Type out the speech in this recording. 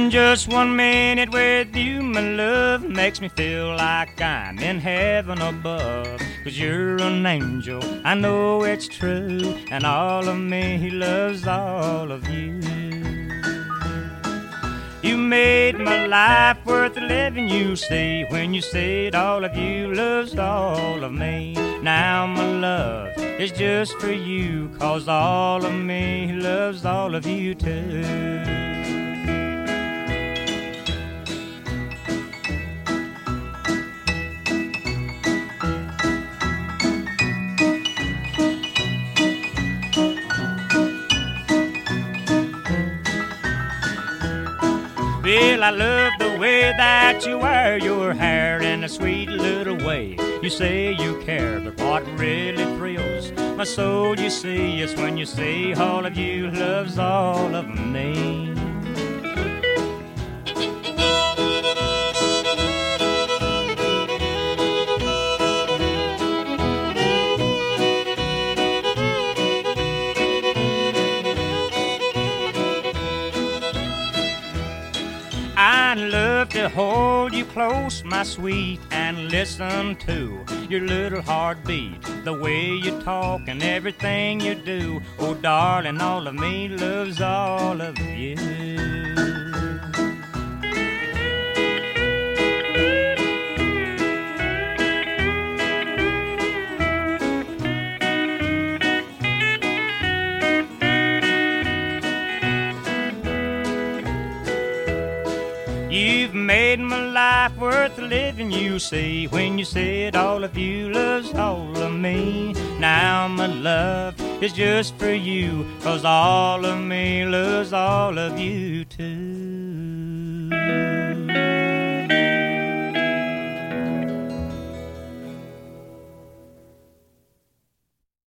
Just 1 minute with you, my love, makes me feel like I'm in heaven above. 'Cause you're an angel, I know it's true, and all of me loves all of you. You made my life worth living, you see, when you said all of you loves all of me. Now my love is just for you, 'cause all of me loves all of you too. Well, I love the way that you wear your hair in a sweet little way. You say you care, but what really thrills my soul, you see, is when you say all of you loves all of me. I'd love to hold you close, my sweet, and listen to your little heartbeat, the way you talk and everything you do. Oh, darling, all of me loves all of you. You've made my life worth living, you see, when you said all of you loves all of me. Now my love is just for you, 'cause all of me loves all of you too.